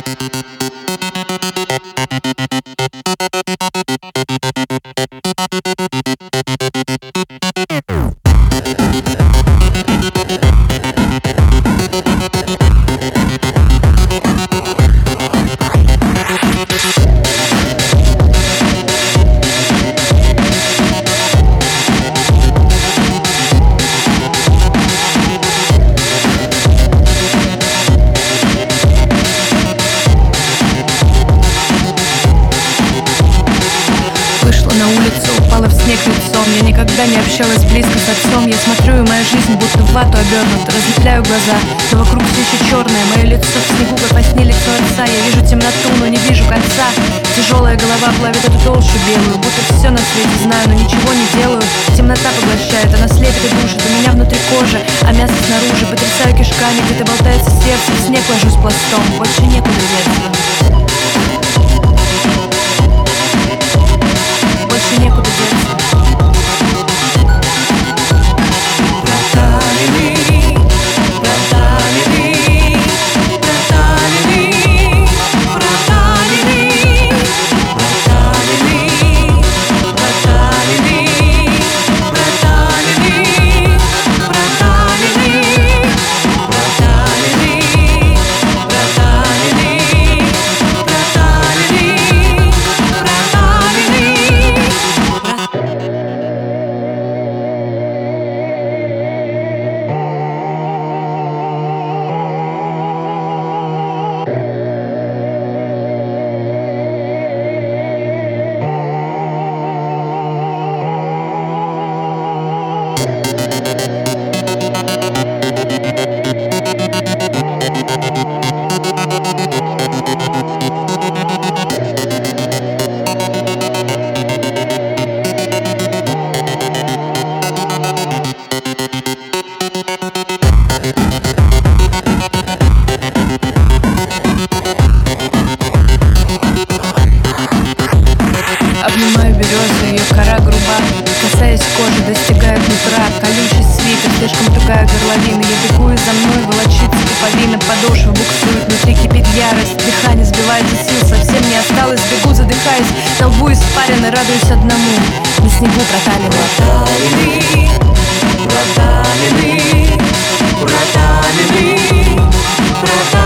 На улицу, упала в снег лицом. Я никогда не общалась близко с отцом. Я смотрю, и моя жизнь будто в вату обернута. Разлепляю глаза, но вокруг все еще черное. Мое лицо в снегу, как во сне лицо отца. Я вижу темноту, но не вижу конца. Тяжелая голова плавит эту толщу белую. Будто все на свете знаю, но ничего не делаю. Темнота поглощает, она слепит и душит. У меня внутри кожи, а мясо снаружи. Потрясаю кишками, где-то болтается сердце. В снег ложусь пластом, больше некуда деться. Больше некуда деться. Обнимаю березу, ее кора груба, касаясь кожи, достигает нутра. Колючий свитер, слишком тугая горловина. Я бегу, и за мной волочится пуповина. Подошва буксует, внутри кипит ярость. Дыхание сбивается, сил совсем не осталось. Бегу, задыхаясь, на лбу испарина. Радуюсь одному, на снегу проталины. Проталины, проталины, проталины.